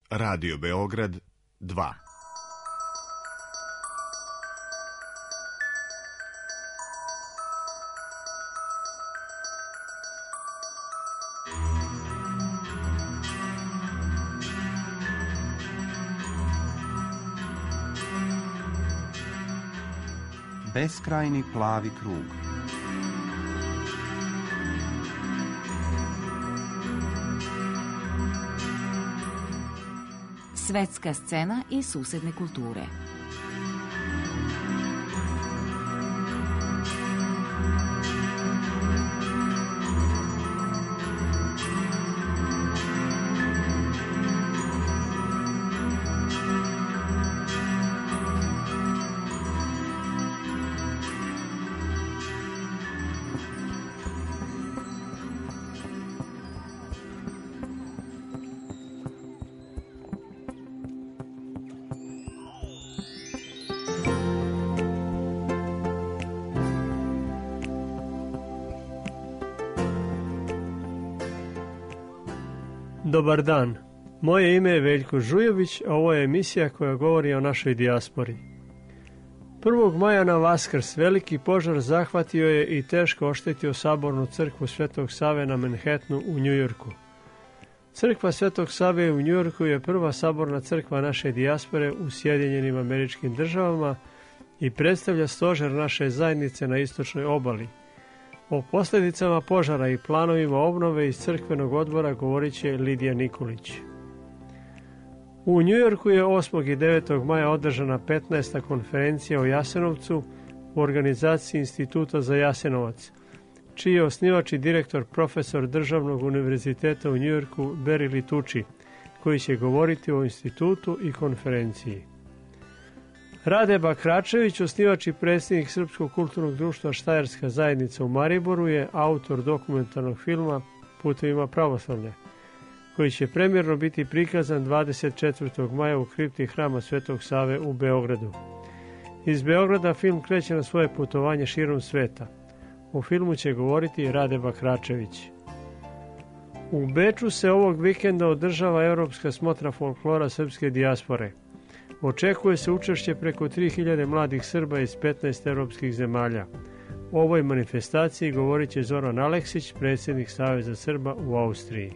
Radio Beograd 2. Beskrajni plavi krug. Svetska scena i susedne kulture. Dobar dan, moje ime je Veljko Žujović, a ovo je emisija koja govori o našoj dijaspori. 1. maja na Vaskrs veliki požar zahvatio je i teško oštetio sabornu crkvu Svetog Save na Manhattanu u Njujorku. Crkva Svetog Save u Njujorku je prva saborna crkva naše dijaspore u Sjedinjenim Američkim Državama i predstavlja stožer naše zajednice na istočnoj obali. O posljedicama požara i planovima obnove iz crkvenog odbora govorit će Lidija Nikolić. U Njujorku je 8. i 9. maja održana 15. konferencija o Jasenovcu u organizaciji Instituta za Jasenovac, čiji je osnivač i direktor profesor Državnog univerziteta u Njujorku Barry Litucci, koji će govoriti o institutu i konferenciji. Rade Bakračević, osnivač i predsjednik Srpskog kulturnog društva Štajerska zajednica u Mariboru, je autor dokumentarnog filma Putevima pravoslavlja, koji će premjerno biti prikazan 24. maja u kripti Hrama Svetog Save u Beogradu. Iz Beograda film kreće na svoje putovanje širom sveta. U filmu će govoriti Rade Bakračević. U Beču se ovog vikenda održava Europska smotra folklora srpske dijaspore. Očekuje se učešće preko 3000 mladih Srba iz 15 europskih zemalja. O ovoj manifestaciji govorit će Zoran Aleksić, predsjednik Saveza Srba u Austriji.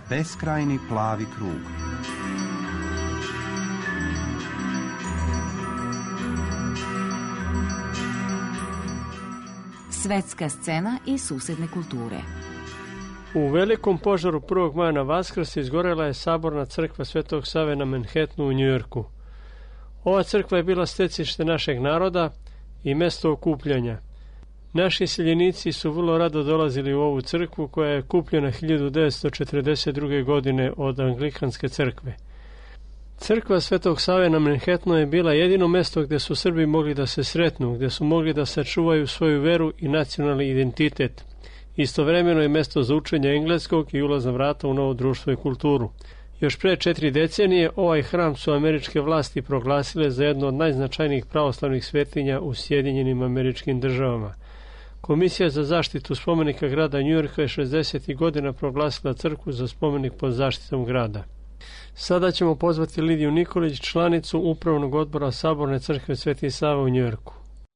Beskrajni plavi krug. Svetska scena i susedne kulture. U velikom požaru 1. maja na Vaskrs izgorela je saborna crkva Svetog Save na Manhattanu u Njujorku. Ova crkva je bila stecište našeg naroda i mesto okupljanja. Naši iseljenici su vrlo rado dolazili u ovu crkvu koja je kupljena 1942. godine od Anglikanske crkve. Crkva Svetog Save na Manhattanu je bila jedino mesto gdje su Srbi mogli da se sretnu, gdje su mogli da sačuvaju svoju veru i nacionalni identitet. Istovremeno je mesto za učenje engleskog i ulazna vrata u novo društvo i kulturu. Još pre 4 decenije ovaj hram su američke vlasti proglasile za jedno od najznačajnijih pravoslavnih svetinja u Sjedinjenim Američkim Državama. Komisija za zaštitu spomenika grada Njujorka je 60. godina proglasila crkvu za spomenik pod zaštitom grada. Sada ćemo pozvati Lidiju Nikolić, članicu Upravnog odbora Saborne crkve Sveti Sava u Njujorku.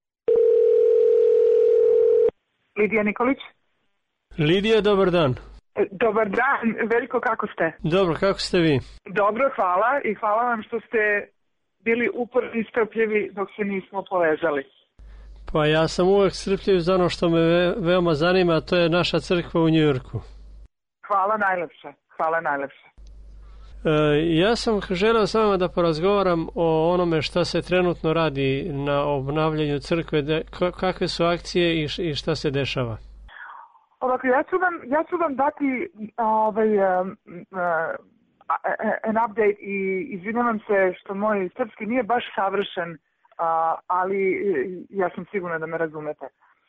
Lidija Nikolić. Lidija, dobar dan. Dobar dan, Veljko, kako ste? Dobro, kako ste vi? Dobro, hvala i hvala vam što ste bili uporni i strpljivi dok se nismo povezali. Pa ja sam uvek strpljiv za ono što me veoma zanima, a to je naša crkva u Njujorku. Hvala najlepše, hvala najlepše. Ja sam želeo s vama da porazgovaram o onome šta se trenutno radi na obnavljanju crkve, kakve su akcije i šta se dešava. Ovako, ja ću vam dati an update i izvinjavam se što moj srpski nije baš savršen, ali ja sam sigurna da me razumete.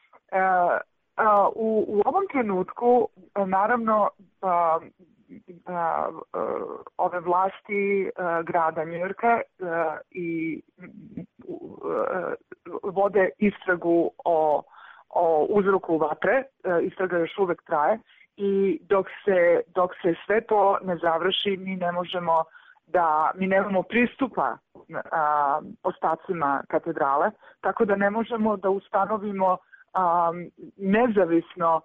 U ovom trenutku, naravno, ove vlasti grada Njujorka i vode istragu o uzroku vatre, istraga još uvek traje i dok se sve to ne završi mi nemamo pristupa ostacima katedrale, tako da ne možemo da ustanovimo nezavisno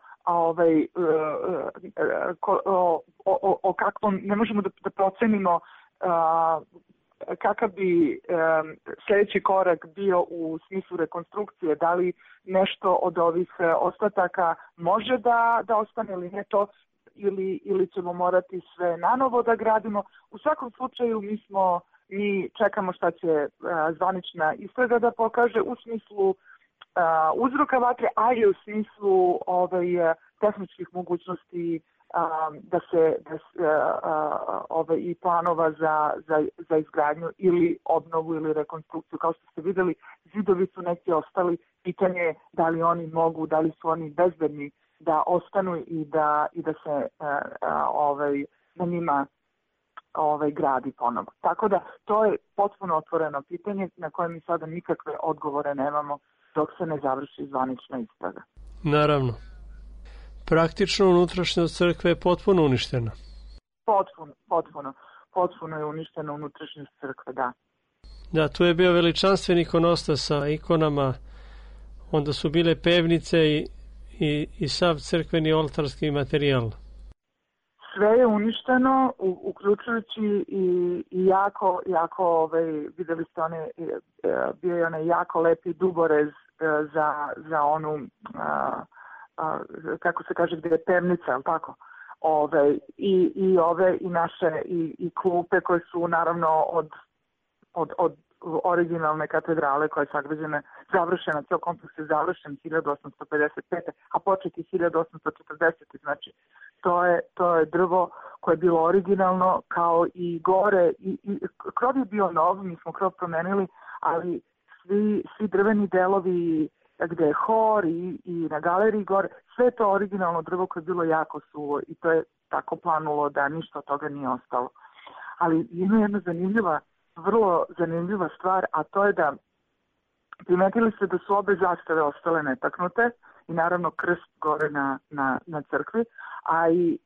o kakvom, ne možemo da procenimo kakav bi sljedeći korak bio u smislu rekonstrukcije, da li nešto od ovih ostataka može da ostane ili ne to, ili ćemo morati sve nanovo da gradimo. U svakom slučaju mi čekamo šta će zvanična istraga da pokaže u smislu uzroka vatre, a i u smislu tehničkih mogućnosti i planova za izgradnju ili obnovu ili rekonstrukciju. Kao što ste vidjeli, zidovi su neki ostali, pitanje je da li oni mogu, da li su oni bezbedni da ostanu i da se na njima gradi ponovo. Tako da to je potpuno otvoreno pitanje na koje mi sada nikakve odgovore nemamo dok se ne završi zvanična istraga. Naravno. Praktično unutrašnjost crkve je potpuno uništena. Potpuno je uništena unutrašnjost crkve, da. Da, tu je bio veličanstveni ikonostas sa ikonama, onda su bile pevnice i sav crkveni oltarski materijal. Sve je uništeno, uključujući i jako, vidjeli ste bio je onaj jako lepi duborez za onu, kako se kaže, gdje je pevnica, ali tako? I naše i klupe koje su naravno od originalne katedrale koja je sagrađena, završena, cijel kompleks je završen 1855. a početi 1840. Znači, to je drvo koje je bilo originalno, kao i gore. I krov je bio nov, mi smo krov promenili, ali svi drveni delovi gdje je hor i na galeriji gore, sve to originalno drvo koje je bilo jako suvo i to je tako planulo da ništa od toga nije ostalo. Ali ima jedna vrlo zanimljiva stvar, a to je da primetili ste da su obe zastave ostale netaknute i naravno krst gore na crkvi, a i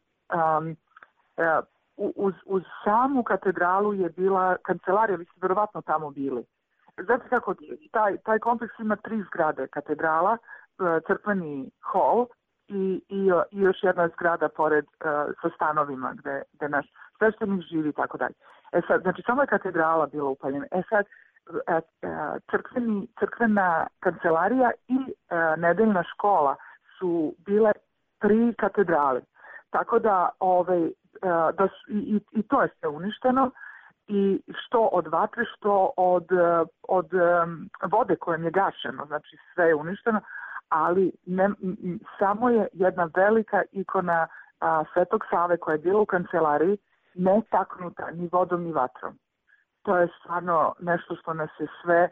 uz samu katedralu je bila kancelarija, vi ste verovatno tamo bili. Znate kako, taj kompleks ima 3 zgrade, katedrala, crkveni hol i još jedna zgrada pored sa stanovima gde naš sveštenik živi i tako dalje. Sad, znači samo je katedrala bila upaljena. Sad, crkvena kancelarija i nedeljna škola su bile 3 katedrale. Tako da, i to je sve uništeno, i što od vatre, što od vode kojom je gašeno, znači sve je uništeno, ali samo je jedna velika ikona Svetog Save koja je bila u kancelariji netaknuta ni vodom ni vatrom. To je stvarno nešto što nas je sve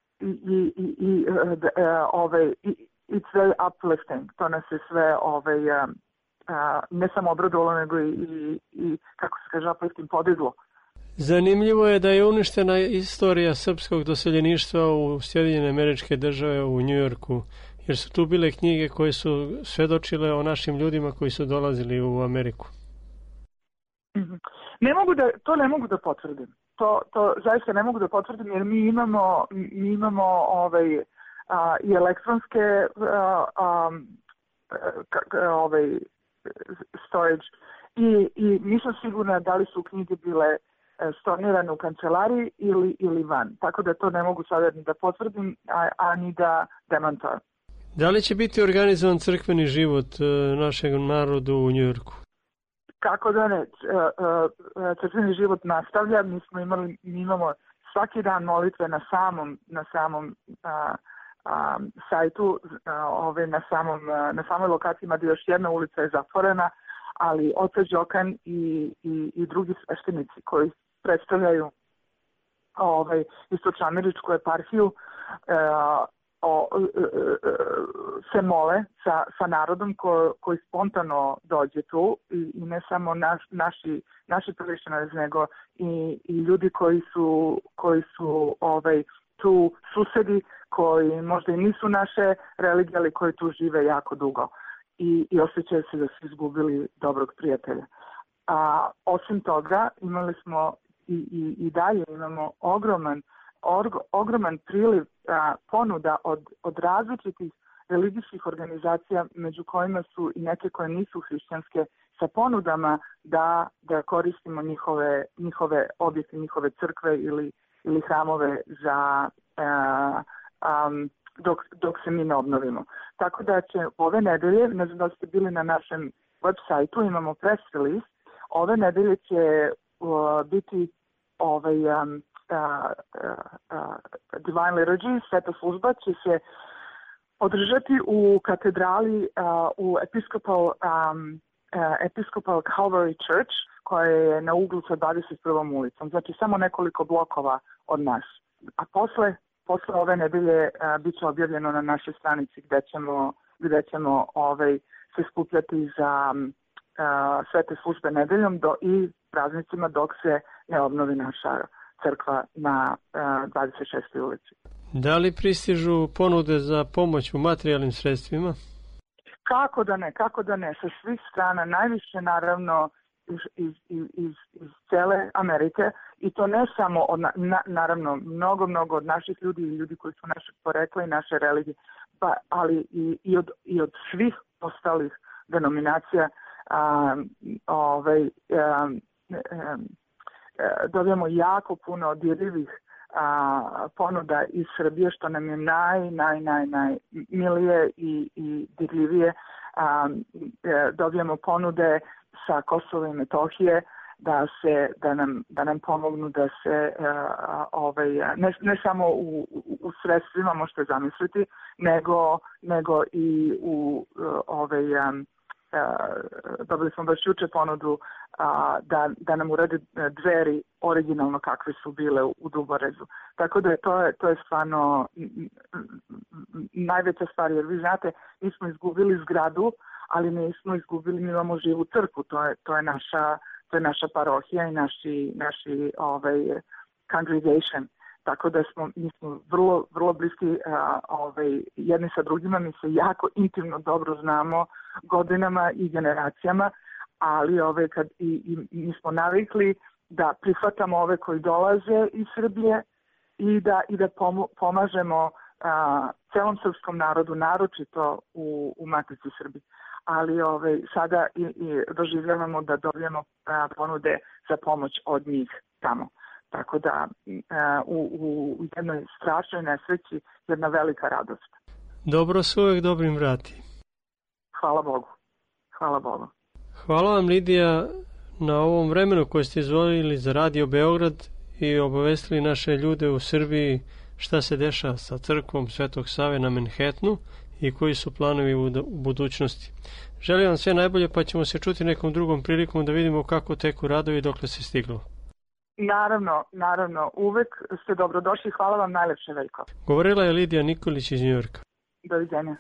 it's very uplifting. To nas je sve ne samo obradovalo, nego i kako se kaže, uplifting, podiglo. Zanimljivo je da je uništena istorija srpskog doseljeništva u Sjedinjene Američke Države u Njujorku, jer su tu bile knjige koje su svedočile o našim ljudima koji su dolazili u Ameriku. To ne mogu da potvrdim. To zaista ne mogu da potvrdim, jer mi imamo i elektronske storage i nisam sigurna da li su knjige bile stornirane u kancelariji ili van. Tako da to ne mogu sada ni da potvrdim, a ni da demantujem. Da li će biti organizovan crkveni život našeg narodu u Njujorku? Kako da ne? Crkveni život nastavlja. Mi imamo svaki dan molitve na samom sajtu, na samoj lokaciji, mada još jedna ulica je zatvorena, ali otac Đokan i drugi sveštenici koji predstavljaju istočnoameričku eparhiju se mole sa narodom koji spontano dođe tu, i ne samo naši priličani, nego i ljudi koji su tu susedi, koji možda i nisu naše religije, ali koji tu žive jako dugo i osjećaju se da su izgubili dobrog prijatelja. Osim toga, imali smo i dalje imamo ogroman priliv ponuda od različitih religijskih organizacija, među kojima su i neke koje nisu hrišćanske, sa ponudama da koristimo njihove objekte, njihove crkve ili hramove za dok se mi ne obnovimo. Tako da će ove nedelje, ne znam da ste bili na našem web sajtu, imamo press release, ove nedelje će biti Divine Liturgy, sveta služba, će se održati u katedrali u Episcopal Calvary Church, koja je na uglu sa 21. ulicom, znači samo nekoliko blokova od nas. A posle ove nedelje bit će objavljeno na našoj stranici gde ćemo se skupljati za svete službe nedeljom i praznicima dok se ne obnovi naša crkva na 26. ulici. Da li pristižu ponude za pomoć u materijalnim sredstvima? Kako da ne, sa svih strana, najviše naravno iz cele Amerike, i to ne samo naravno mnogo od naših ljudi i ljudi koji su našeg porekla i naše religije, ali i od svih ostalih denominacija. Dobijamo jako puno dirljivih ponuda iz Srbije, što nam je najmilije i dirljivije. Dobijamo ponude sa Kosova i Metohije da nam pomognu da se ne samo u sredstvima, možete zamisliti, nego i u dobili smo baš juče ponudu da nam urade dveri originalno kakve su bile u Duborezu. Tako da to je stvarno najveća stvar, jer vi znate, mi smo izgubili zgradu, ali nismo izgubili, mi imamo živu crkvu, to je naša parohija i naši congregation. Tako da mi smo vrlo bliski jedni sa drugima, mi se jako intimno dobro znamo godinama i generacijama, ali mi smo navikli da prihvatamo ove koji dolaze iz Srbije i da pomažemo celom srpskom narodu, naročito u Matici Srbiji. Ali sada i doživljavamo da dobijemo ponude za pomoć od njih tamo. Tako da u jednoj strašnoj nesreći jedna velika radost. Dobro se uvek dobrim vrati. Hvala Bogu. Hvala Bogu. Hvala vam, Lidija, na ovom vremenu koje ste izdvojili za Radio Beograd i obavestili naše ljude u Srbiji šta se dešava sa crkvom Svetog Save na Manhattanu i koji su planovi u budućnosti. Želim vam sve najbolje, pa ćemo se čuti nekom drugom prilikom da vidimo kako teku radovi i dokle se stiglo. Naravno, uvek ste dobrodošli. Hvala vam najlepše, Veljko. Govorila je Lidija Nikolić iz Njujorka. Doviđenja.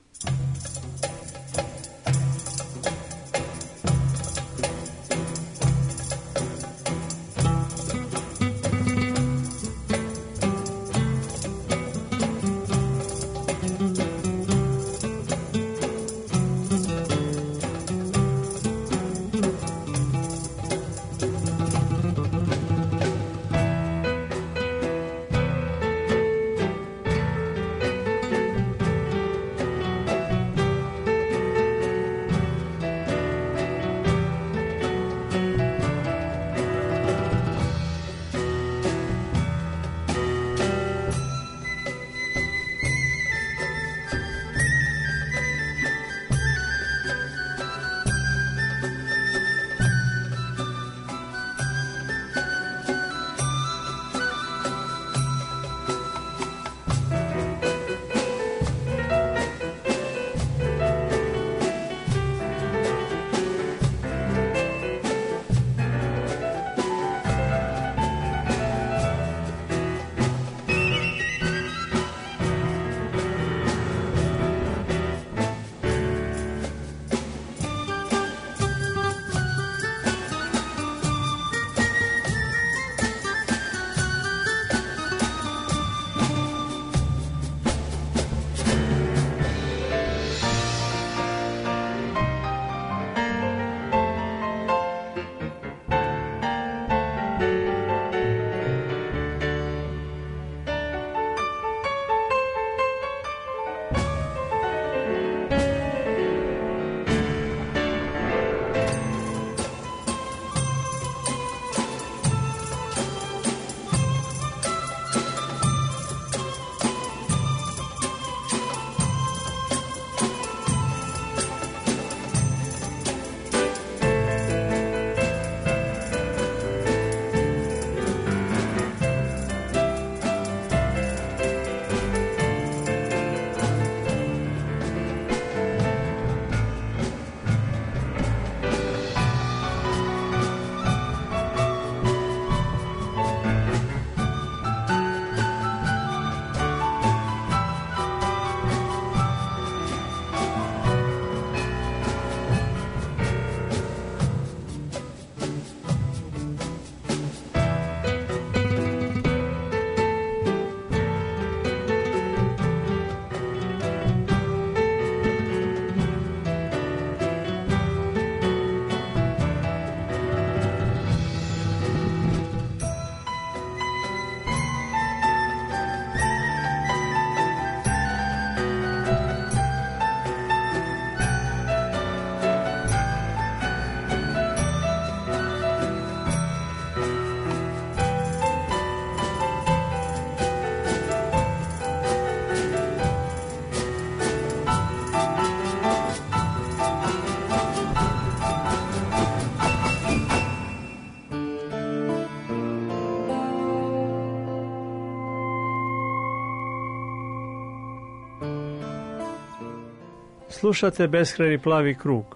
Slušate Beskrajni plavi krug.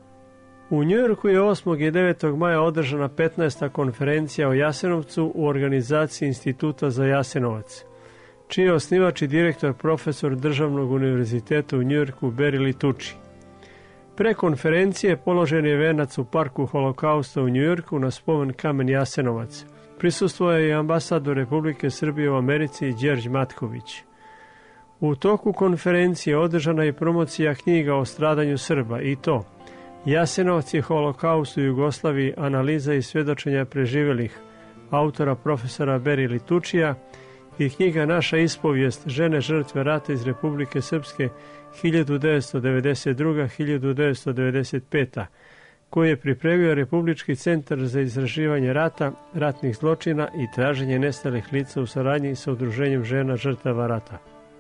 U Njujorku je 8. i 9. maja održana 15. konferencija o Jasenovcu u organizaciji Instituta za Jasenovac, čiji je osnivač i direktor profesor Državnog univerziteta u Njujorku Barry Litucci. Pre konferencije položen je venac u parku Holokausta u Njujorku na spomen kamen Jasenovac. Prisustvovao je i ambasador Republike Srbije u Americi Đerđ Matković. U toku konferencije održana je promocija knjiga o stradanju Srba i to Jasenovac i Holokaust u Jugoslaviji, analiza i svedočenja preživelih, autora profesora Barry Lituccija, i knjiga Naša ispovijest žene žrtve rata iz Republike Srpske 1992-1995, koju je pripremio Republički centar za istraživanje rata, ratnih zločina i traženje nestalih lica u saradnji sa Udruženjem žena žrtava rata.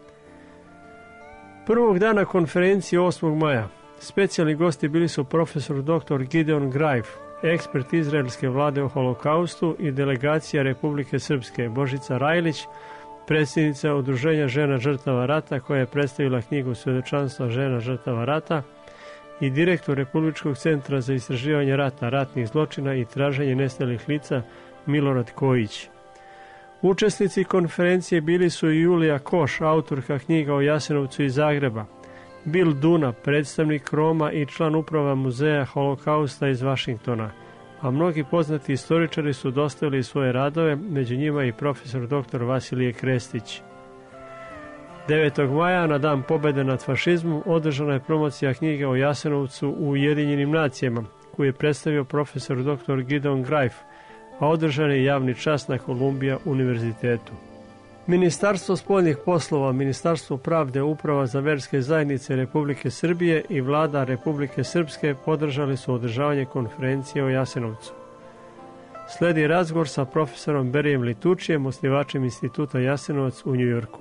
Prvog dana konferencije 8. maja specijalni gosti bili su profesor dr. Gideon Greif, ekspert izraelske vlade o holokaustu, i delegacija Republike Srpske Božica Rajlić, predsjednica Udruženja žena žrtava rata koja je predstavila knjigu Svjedočanstva žena žrtava rata, i direktor Republičkog centra za istraživanje rata, ratnih zločina i traženje nestalih lica Milorad Kojić. Učesnici konferencije bili su i Julija Koš, autorka knjiga o Jasenovcu iz Zagreba, Bill Duna, predstavnik Roma i član uprava Muzeja holokausta iz Vašingtona, a mnogi poznati istoričari su dostavili svoje radove, među njima i profesor dr. Vasilije Krestić. 9. maja, na dan pobjede nad fašizmom, održana je promocija knjige o Jasenovcu u Ujedinjenim nacijama, koju je predstavio profesor dr. Gideon Greif, a održan je javni čas na Columbia univerzitetu. Ministarstvo spoljnih poslova, Ministarstvo pravde, Uprava za verske zajednice Republike Srbije i Vlada Republike Srpske podržali su održavanje konferencije o Jasenovcu. Sledi razgovor sa profesorom Berijem Litučijem, osnivačem Instituta Jasenovac u Njujorku.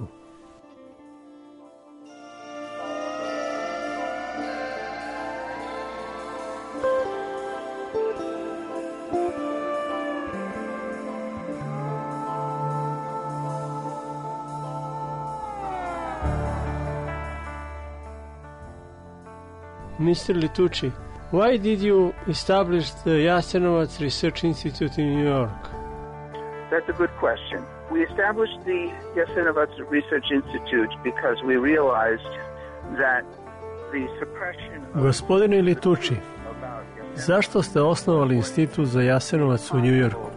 Mr. Litucci, why did you establish the Jasenovac Research Institute in New York? That's a good question. We established the Jasenovac Research Institute because we realized that the suppression of... Gospodine Litucci, zašto ste osnovali Institut za Jasenovac u New Yorku?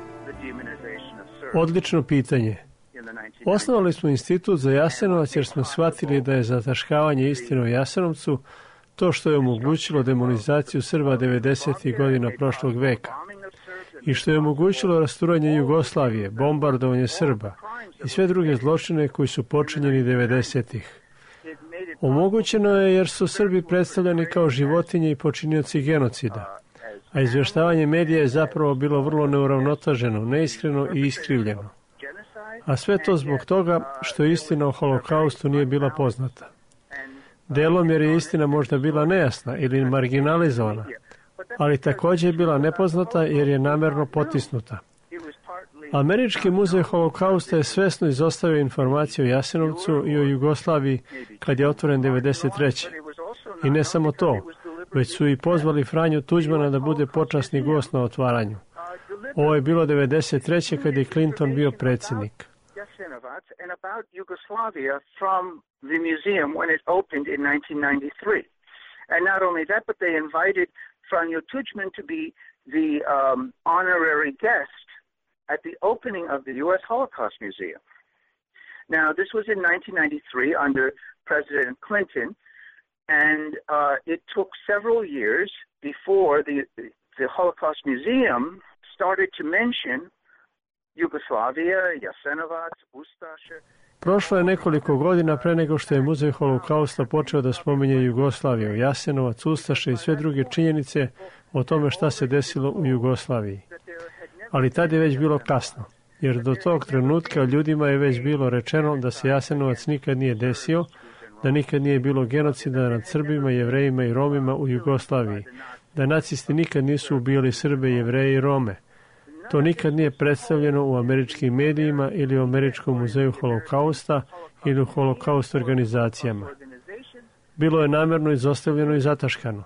Odlično pitanje. Osnovali smo Institut za Jasenovac jer smo shvatili da je zataškavanje istine o Jasenovcu to što je omogućilo demonizaciju Srba 90. godina prošlog veka i što je omogućilo rasturanje Jugoslavije, bombardovanje Srba i sve druge zločine koji su počinjeni 90-ih. Omogućeno je jer su Srbi predstavljeni kao životinje i počinioci genocida, a izvještavanje medija je zapravo bilo vrlo neuravnoteženo, neiskreno i iskrivljeno. A sve to zbog toga što istina o holokaustu nije bila poznata. Delom jer je istina možda bila nejasna ili marginalizovana, ali također je bila nepoznata jer je namjerno potisnuta. Američki muzej holokausta je svesno izostavio informacije o Jasenovcu i o Jugoslaviji kad je otvoren 1993. I ne samo to, već su i pozvali Franju Tuđmana da bude počasni gost na otvaranju. Ovo je bilo 1993. kad je Clinton bio predsjednik. And about Yugoslavia from the museum when it opened in 1993. And not only that, but they invited Franjo Tuđman to be the honorary guest at the opening of the U.S. Holocaust Museum. Now, this was in 1993 under President Clinton, and it took several years before the Holocaust Museum started to mention Jugoslavia, Jasenovac, Ustaše. Prošlo je nekoliko godina pre nego što je Muzej holokausta počeo da spominje Jugoslaviju, Jasenovac, Ustaše i sve druge činjenice o tome šta se desilo u Jugoslaviji. Ali tad je već bilo kasno, jer do tog trenutka ljudima je već bilo rečeno da se Jasenovac nikad nije desio, da nikad nije bilo genocida nad Srbima, Jevrejima i Romima u Jugoslaviji, da nacisti nikad nisu ubijali Srbe, Jevreje i Rome. To nikad nije predstavljeno u američkim medijima ili u Američkom muzeju holokausta ili u holokaust organizacijama. Bilo je namjerno izostavljeno i zataškano.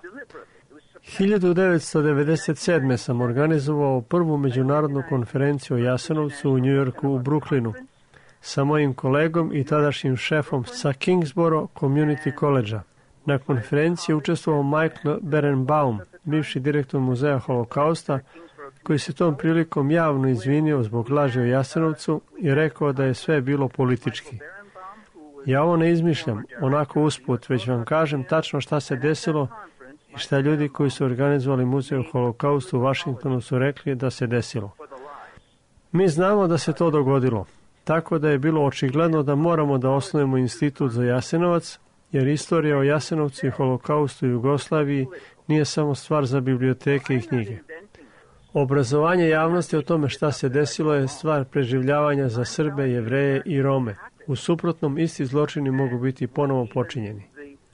1997. sam organizovao prvu međunarodnu konferenciju o Jasenovcu u Njujorku u Brooklynu sa mojim kolegom i tadašnjim šefom sa Kingsboro Community College-a. Na konferenciji je učestvovao Michael Berenbaum, bivši direktor Muzeja holokausta, koji se tom prilikom javno izvinio zbog laži o Jasenovcu i rekao da je sve bilo politički. Ja ovo ne izmišljam, onako usput, već vam kažem tačno šta se desilo i šta ljudi koji su organizovali muzej o holokaustu u Vašingtonu su rekli da se desilo. Mi znamo da se to dogodilo. tako da je bilo očigledno da moramo da osnujemo institut za Jasenovac, jer istorija o Jasenovcu i holokaustu u Jugoslaviji nije samo stvar za biblioteke i knjige. Obrazovanje javnosti o tome šta se desilo je stvar preživljavanja za Srbe, Jevreje i Rome. U suprotnom, isti zločini mogu biti ponovo počinjeni.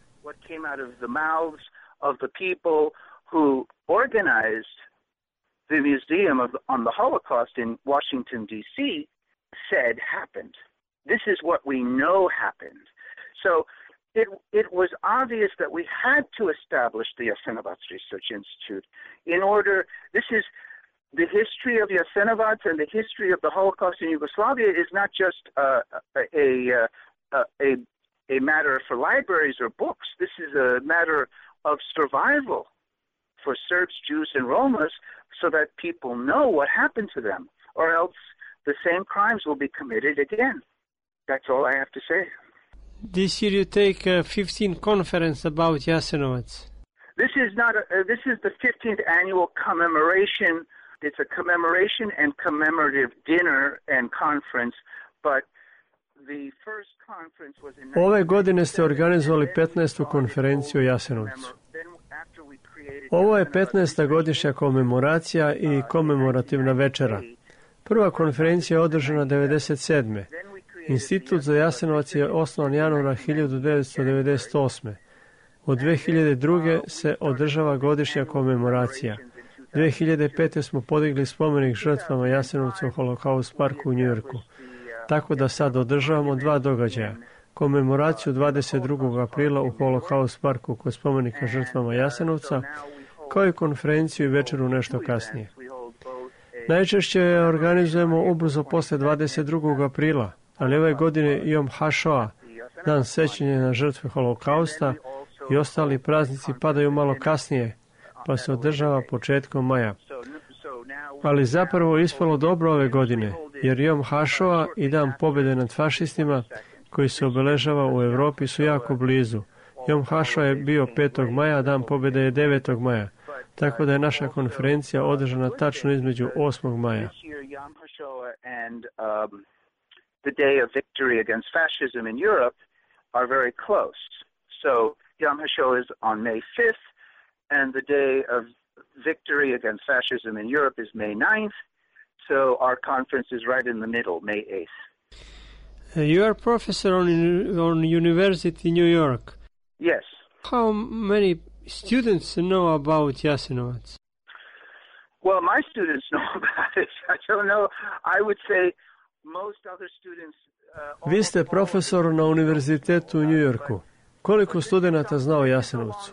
The Museum on the Holocaust in Washington, D.C. said happened. This is what we know happened. So it was obvious that we had to establish the Jasenovac Research Institute in order. This is the history of Jasenovac and the history of the Holocaust in Yugoslavia is not just a matter for libraries or books. This is a matter of survival for Serbs, Jews, and Romas, so that people know what happened to them, or else the same crimes will be committed again. That's all I have to say. This year you take a 15th conference about Jasenovac. This is the 15th annual commemoration. It's a commemoration and commemorative dinner and conference, but the first conference was in... Ove godine ste organizovali 15. konferenciju o Jasenovcu. Ovo je 15. godišnja komemoracija i komemorativna večera. Prva konferencija je održana 1997. Institut za Jasenovac je osnovan januara 1998. Od 2002. se održava godišnja komemoracija. 2005. smo podigli spomenik žrtvama Jasenovca u Holokaust parku u Njujorku. Tako da sad održavamo dva događaja. Komemoraciju 22. aprila u Holokaust parku kod spomenika žrtvama Jasenovca, kao i konferenciju i večeru nešto kasnije. Najčešće je organizujemo ubrzo posle 22. aprila, ali ove godine Jom HaShoah, dan sećanja na žrtve Holokausta, i ostali praznici padaju malo kasnije, pa se održava početkom maja. Ali zapravo ispalo dobro ove godine, jer Jom HaShoah i dan pobjede nad fašistima, koji se obeležava u Evropi, su jako blizu. Jom HaShoah je bio 5. maja, a dan pobjede je 9. maja. Tako da je naša konferencija održana tačno između 8. maja. The day of victory against fascism in Europe are very close. So Yom HaShoah is on May 5th, and the day of victory against fascism in Europe is May 9th. So our conference is right in the middle, May 8th. You are a professor on University in New York. Yes. How many students know about Jasenovac? Well, my students know about it. I don't know. I would say most other students... Vi ste profesor na univerzitetu u New Yorku. Koliko studenata zna o Jasenovcu?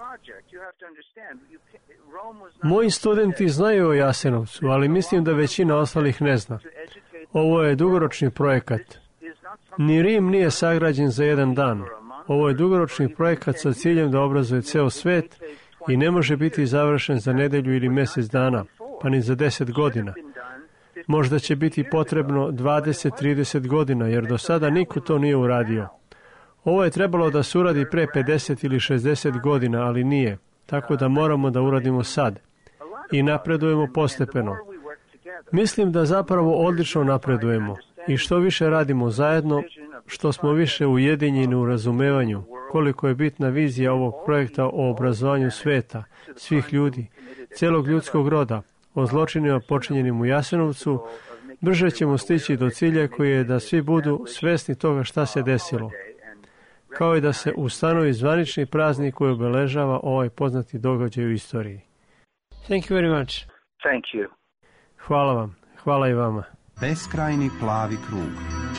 Moji studenti znaju o Jasenovcu, ali mislim da većina ostalih ne zna. Ovo je dugoročni projekat. Ni Rim nije sagrađen za jedan dan. Ovo je dugoročni projekat sa ciljem da obrazuje ceo svet i ne može biti završen za nedelju ili mjesec dana, pa ni za 10 godina. Možda će biti potrebno 20-30 godina, jer do sada niko to nije uradio. Ovo je trebalo da se uradi pre 50 ili 60 godina, ali nije. Tako da moramo da uradimo sad. I napredujemo postepeno. Mislim da zapravo odlično napredujemo. I što više radimo zajedno, što smo više ujedinjeni u razumevanju, koliko je bitna vizija ovog projekta o obrazovanju sveta, svih ljudi, celog ljudskog roda, o zločinima počinjenim u Jasenovcu, brže ćemo stići do cilja koji je da svi budu svesni toga šta se desilo, kao i da se ustanovi zvanični praznik koji obeležava ovaj poznati događaj u istoriji. Thank you very much. Thank you. Hvala vam. Hvala i vama. Beskrajni plavi krug.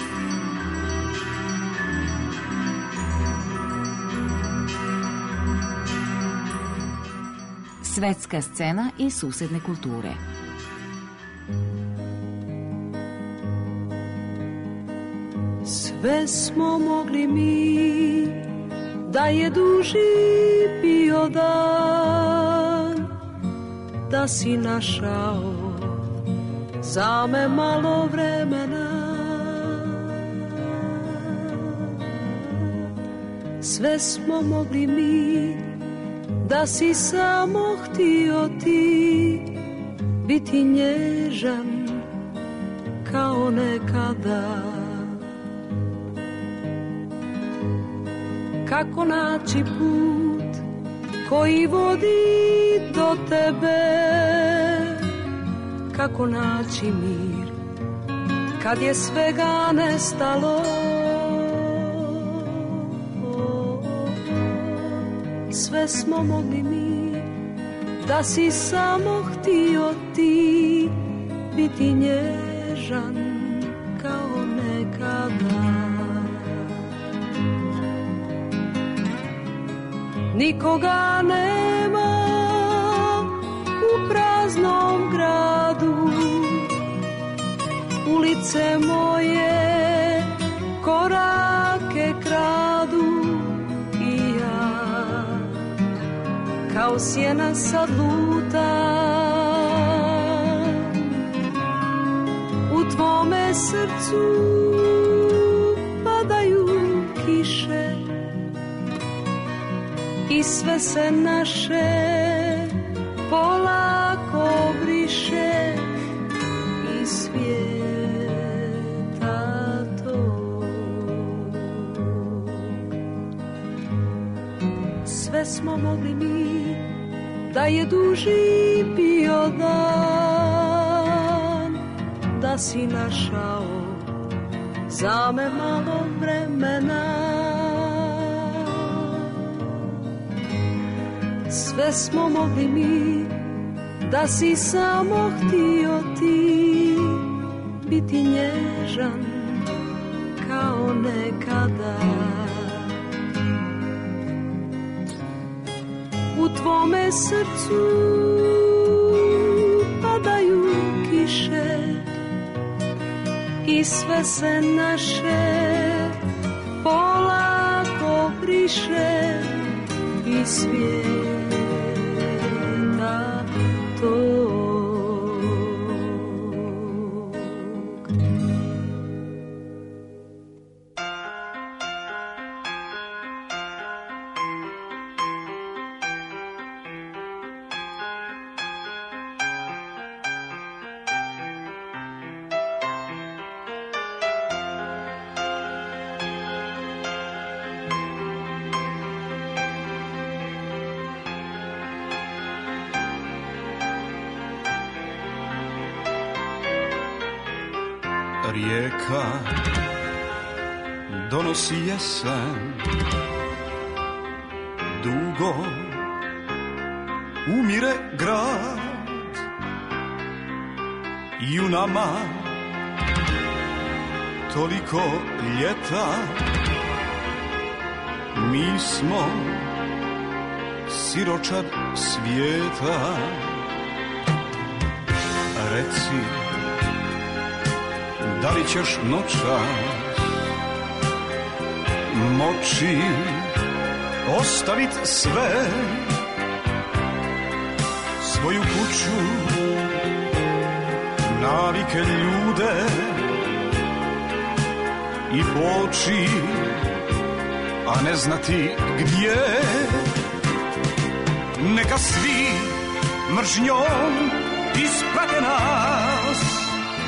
Svetska scena i susedne kulture. Sve smo mogli mi, da je duži bio dan, da si našao za me malo vremena. Sve smo mogli mi, da si samo htio ti biti nježan kao nekada. Kako naći put koji vodi do tebe? Kako naći mir kad je svega nestalo? Sve smo mogli mi, da si samo htio ti biti nježan kao nekada. Nikoga nema u praznom gradu, ulice moje korake kradu i ja kao sjena sad lutam. U tvome srcu padaju kiše i sve se naše polako briše iz svijeta tog. Sve smo mogli mi, da je duži bio dan, da si našao za me malo vremena. Sve smo mogli mi, da si samo htio ti biti nježan kao nekada. U tvome srcu padaju kiše i sve se naše polako briše iz svijeta tog. Rijeka donosi jesen, dugo umire grad i u nama toliko ljeta. Mi smo siročad svijeta. Reci, da li ćeš noćas moći ostavit sve, svoju kuću, navike, ljude i poći, a ne znati gdje? Neka svi mržnjom isprate nas,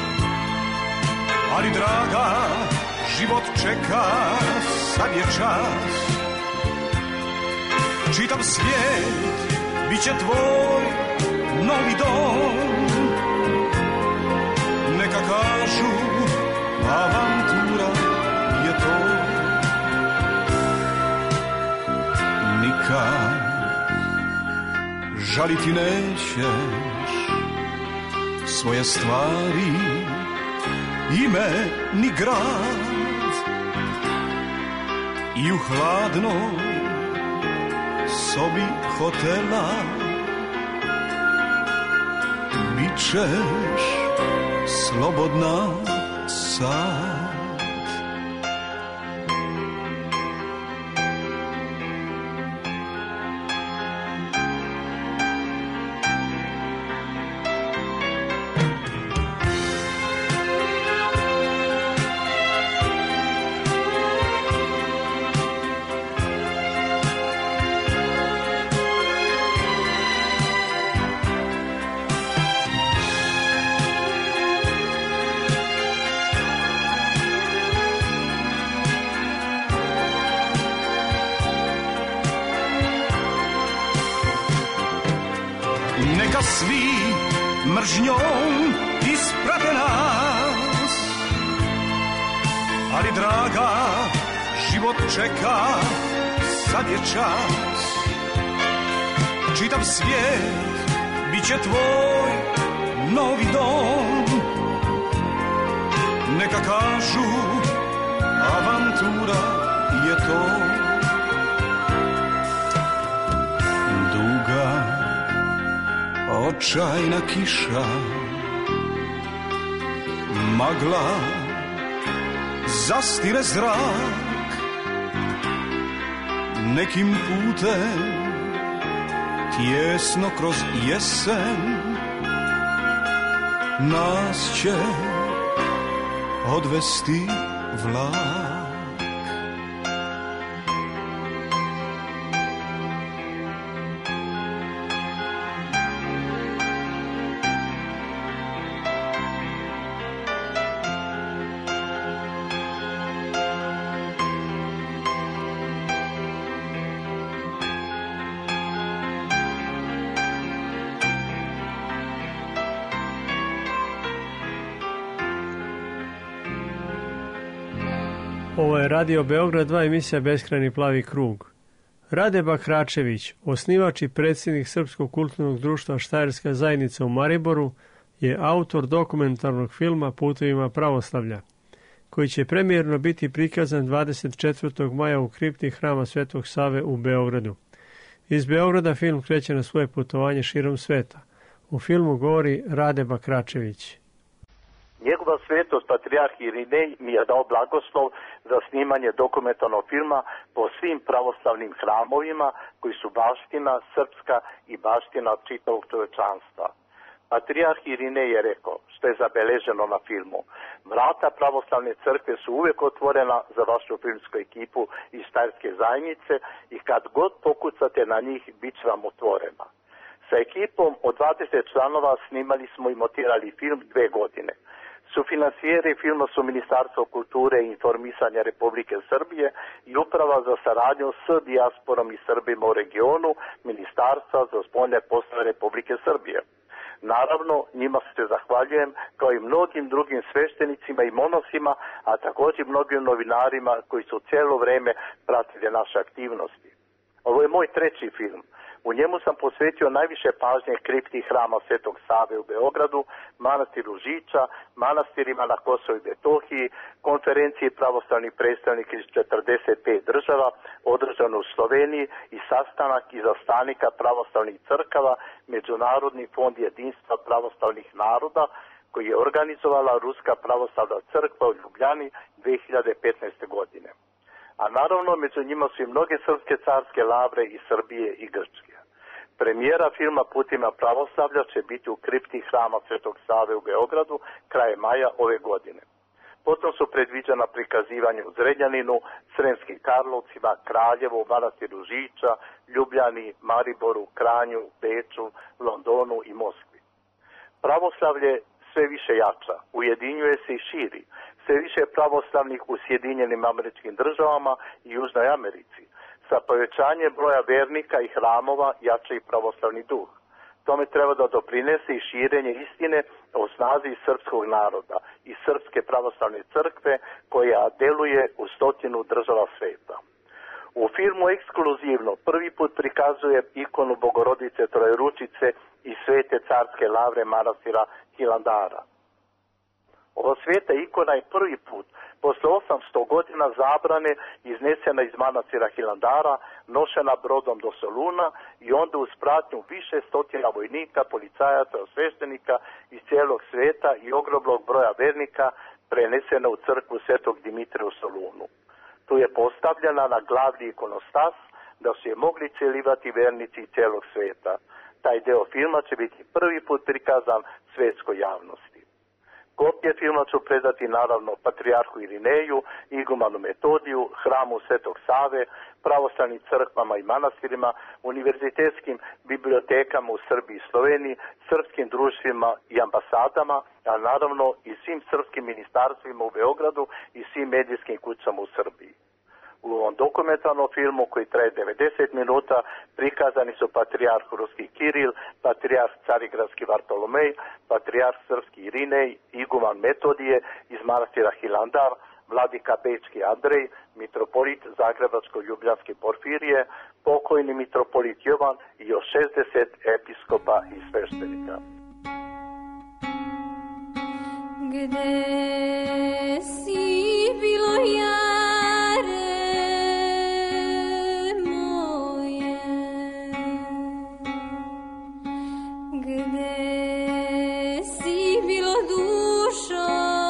ali draga, život čeka, sad je čas. Čitav svijet bit će tvoj novi dom. Neka kažu, avantura je to. Nikad žaliti nećeš svoje stvari, ime ni grad, i u hladnoj sobi hotela bit ćeš slobodna sad. Neka svi mržnjom isprate nas, ali draga, život čeka, sad je čas. Čitav svijet bit će tvoj novi dom. Neka kažu, avantura je to. Duga, očajna kiša, magla, zastire zrak. Nekim putem, tjesno kroz jesen, nas će odvesti vlak. Ovo je Radio Beograd 2, emisija Beskrajni plavi krug. Rade Bakračević, osnivač i predsjednik Srpskog kulturnog društva Štajerska zajednica u Mariboru, je autor dokumentarnog filma Putevima pravoslavlja, koji će premijerno biti prikazan 24. maja u kripti Hrama Svetog Save u Beogradu. Iz Beograda film kreće na svoje putovanje širom sveta. U filmu govori Rade Bakračević. Njegova svetost patrijarh Irinej mi je dao blagoslov za snimanje dokumentarnog filma po svim pravoslavnim hramovima koji su baština srpska i baština čitavog čovječanstva. Patrijarh Irinej je rekao, što je zabeleženo na filmu: vrata pravoslavne crkve su uvijek otvorena za vašu filmsku ekipu iz Štajerske zajednice i kad god pokucate na njih, bit će vam otvorena. Sa ekipom od 20 članova snimali smo i montirali film 2 godine. Sufinancijeri filma su Ministarstvo kulture i informisanja Republike Srbije i Uprava za saradnju s dijasporom i Srbima u regionu Ministarstva za spoljne poslove Republike Srbije. Naravno, njima se zahvaljujem kao i mnogim drugim sveštenicima i monosima, a također mnogim novinarima koji su cijelo vrijeme pratili naše aktivnosti. Ovo je moj 3. film. U njemu sam posvetio najviše pažnje kripti Hrama Svetog Save u Beogradu, manastiru Žiča, manastirima na Kosovu i Metohiji, konferenciji pravoslavnih predstavnika iz 45 država, održano u Sloveniji i sastanak izaslanika pravoslavnih crkava, Međunarodni fond jedinstva pravoslavnih naroda, koji je organizovala Ruska pravoslavna crkva u Ljubljani 2015. godine. A naravno među njima su i mnoge srpske carske lavre iz Srbije i Grčke. Premijera filma Putima pravoslavlja će biti u kripti Hrama Svetog Save u Beogradu krajem maja ove godine. Potom su predviđena prikazivanje u Zrenjaninu, Sremskim Karlovcima, Kraljevu, manastiru Žiča, Ljubljani, Mariboru, Kranju, Beču, Londonu i Moskvi. Pravoslavlje sve više jača, ujedinjuje se i širi. Sve više pravoslavnih u Sjedinjenim Američkim Državama i Južnoj Americi. Sa povećanjem broja vernika i hramova jača i pravoslavni duh. Tome treba da doprinese i širenje istine o snazi srpskog naroda i Srpske pravoslavne crkve koja deluje u 100 država sveta. U filmu ekskluzivno prvi put prikazuje ikonu Bogorodice Trojeručice i Svete carske lavre manastira Hilandara. Ova sveta ikona je prvi put, posle 800 godina zabrane, iznesena iz manastira Hilandara, nošena brodom do Soluna i onda uz pratnju više stotina vojnika, policajaca, sveštenika iz cijelog sveta i ogromnog broja vernika prenesena u crkvu Svetog Dimitrija u Solunu. Tu je postavljena na glavni ikonostas da su je mogli celivati vernici cijelog sveta. Taj deo filma će biti prvi put prikazan svetskoj javnosti. Kopije filma ću predati naravno Patrijarhu Irineju, Igumanu Metodiju, Hramu Svetog Save, pravoslavnim crkvama i manastirima, univerzitetskim bibliotekama u Srbiji i Sloveniji, srpskim društvima i ambasadama, a naravno i svim srpskim ministarstvima u Beogradu i svim medijskim kućama u Srbiji. U ovom dokumentarnom filmu koji traje 90 minuta prikazani su patrijarh ruski Kiril, patrijarh carigradski Vartolomej, patrijarh srpski Irinej, iguman Metodije iz manastira Hilandar, vladika Bečki Andrej, mitropolit Zagrebačko-Ljubljanski Porfirije, pokojni mitropolit Jovan i još 60 episkopa i sveštenika. Gde si bilo jare moje, gde si bilo dušo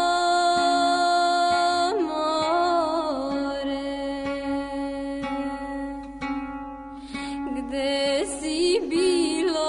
more, gde si bilo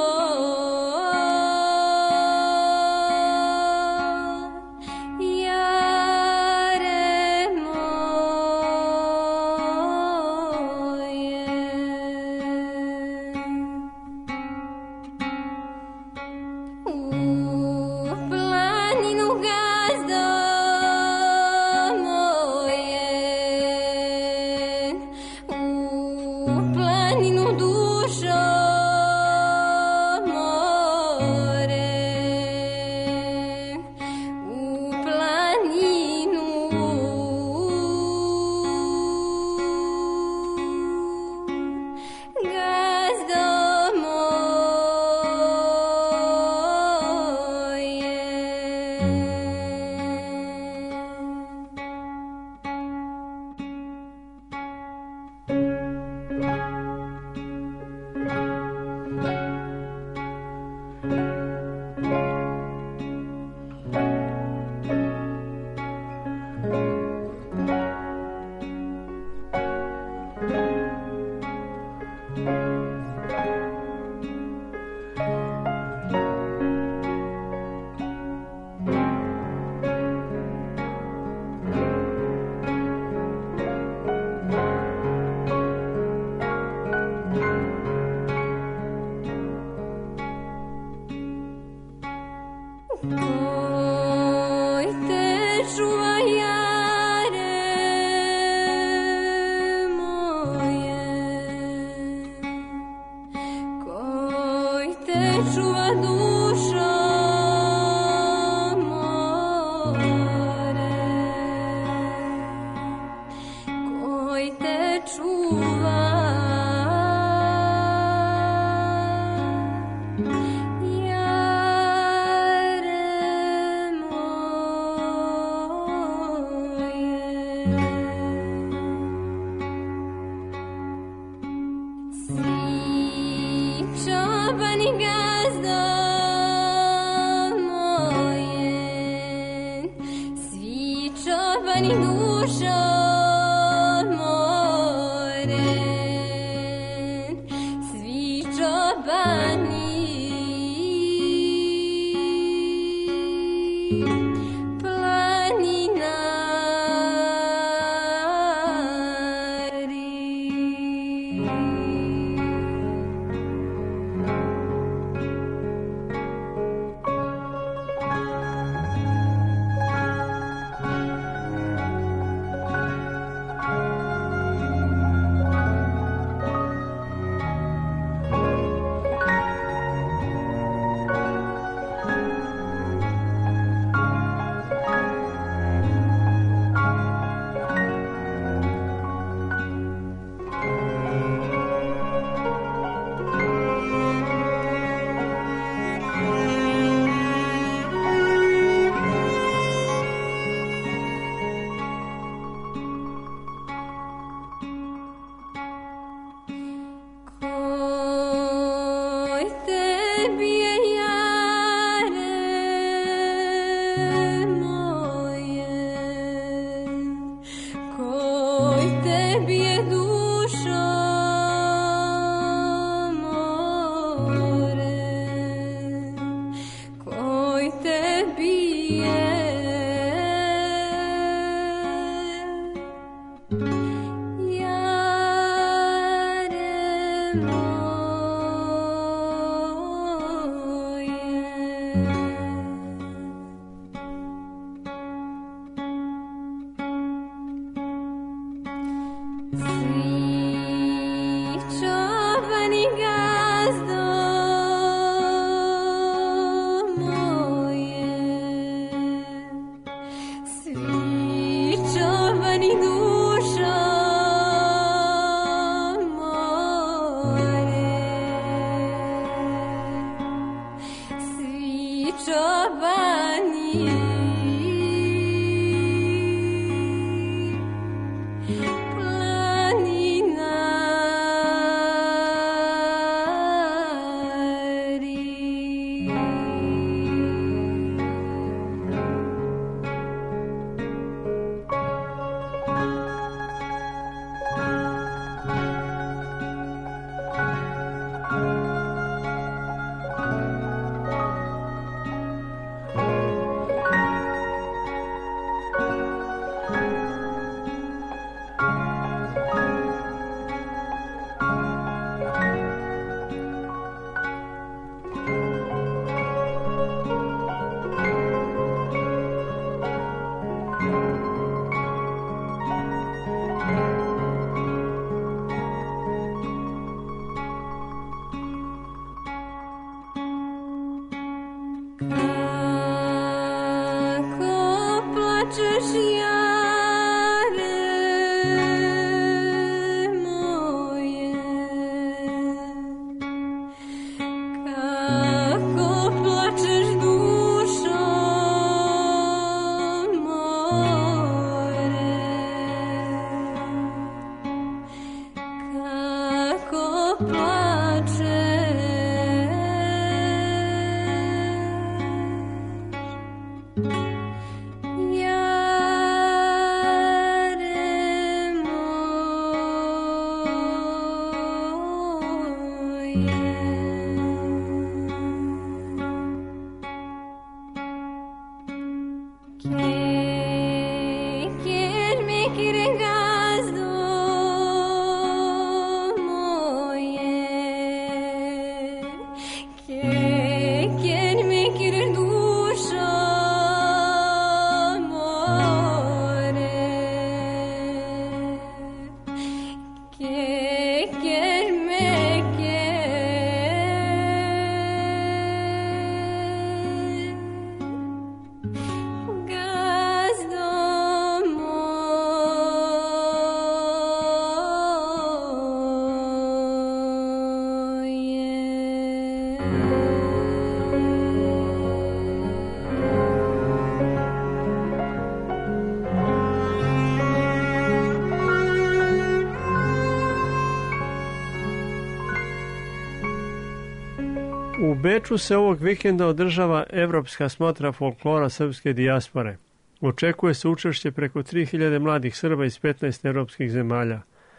gazdo moje, svi čobani dušo more, svi čobani U Beču se ovog vikenda održava Evropska smotra folklora srpske dijaspore. Očekuje se učešće preko 3000 mladih Srba iz 15 evropskih zemalja.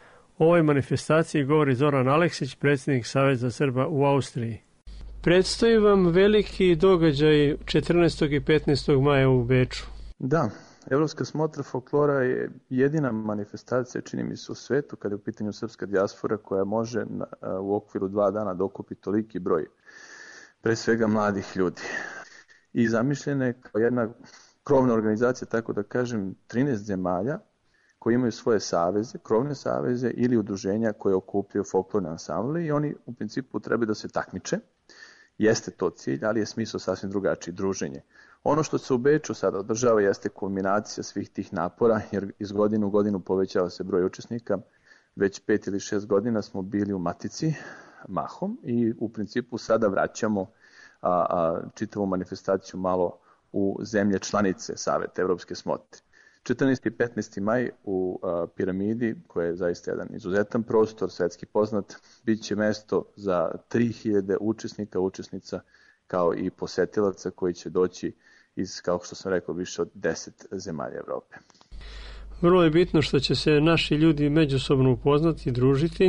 O ovoj manifestaciji govori Zoran Aleksić, predsjednik Saveza Srba u Austriji. Predstoji vam veliki događaj 14. i 15. maja u Beču. Da, Evropska smotra folklora je jedina manifestacija, čini mi se, u svetu kada je u pitanju srpska dijaspora koja može u okviru 2 dana dokupiti toliki broj, pre svega mladih ljudi. I zamišljena je kao jedna krovna organizacija, tako da kažem, 13 zemalja koji imaju svoje saveze, krovne saveze ili udruženja koje okupljaju folklorne ansamble i oni u principu trebaju da se takmiče. Jeste to cilj, ali je smisao sasvim drugačiji, druženje. Ono što se u Beču sada održava jeste kulminacija svih tih napora, jer iz godine u godinu povećava se broj učesnika. Već 5 ili 6 godina smo bili u Matici mahom i u principu sada vraćamo čitavu manifestaciju malo u zemlje članice Saveta Evropske smotre. 14. i 15. maj u Piramidi, koja je zaista jedan izuzetan prostor, svetski poznat, bit će mesto za 3000 učesnika, učesnica, kao i posetilaca koji će doći iz, kao što sam rekao, više od 10 zemalja Evrope. Vrlo je bitno što će se naši ljudi međusobno upoznati, družiti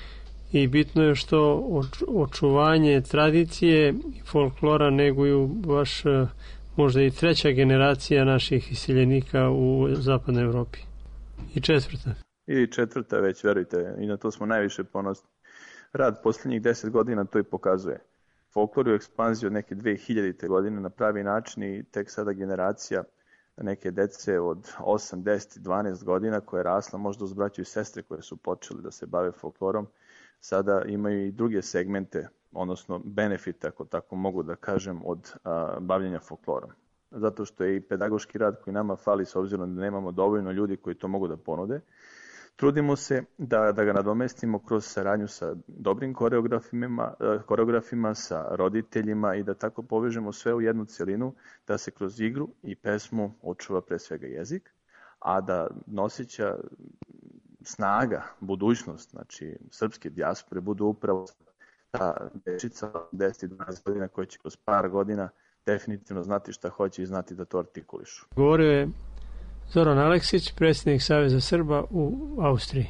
i bitno je što očuvanje tradicije i folklora neguju baš možda i 3. generacija naših iseljenika u zapadnoj Evropi. I 4. I 4. već, verujte, i na to smo najviše ponosni. Rad posljednjih 10 godina to i pokazuje. Folklor je u ekspanziji od neke 2000. godine na pravi način i tek sada generacija neke dece od 8, 10, 12 godina koja je rasla možda uz braću i sestre koje su počeli da se bave folklorom, sada imaju i druge segmente, odnosno benefite, ako tako mogu da kažem, od bavljenja folklorom. Zato što je i pedagoški rad koji nama fali, s obzirom da nemamo dovoljno ljudi koji to mogu da ponude. Trudimo se da ga nadomestimo kroz saradnju sa dobrim koreografima, sa roditeljima i da tako povežemo sve u jednu celinu, da se kroz igru i pesmu očuva pre svega jezik, a da nosića snaga, budućnost, znači srpske dijaspore, budu upravo ta dečica 10-12 godina koja će kroz par godina definitivno znati šta hoće i znati da to artikulišu. Govorio je Zoran Aleksić, predsjednik Saveza Srba u Austriji.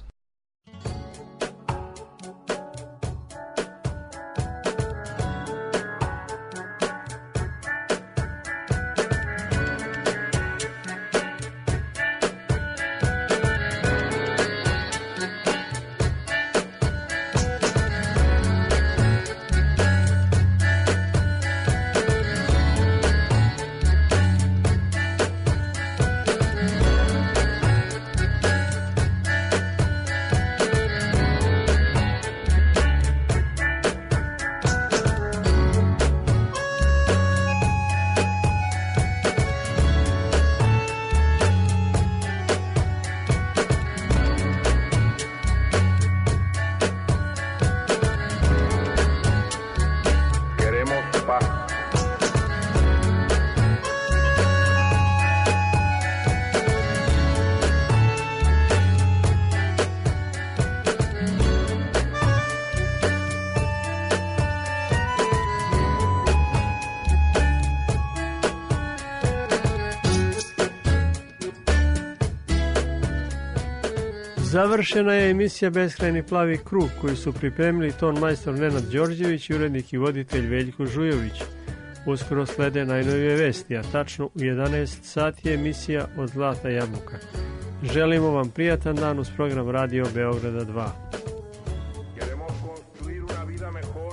Završena je emisija Beskrajni plavi krug koju su pripremili ton majstor Nenad Đorđević i urednik i voditelj Veljko Žujović. Uskoro slede najnovije vesti, a tačno u 11 sati je emisija Od zlata jabuka. Želimo vam prijatan dan uz program Radio Beograda 2. Queremos construir una vida mejor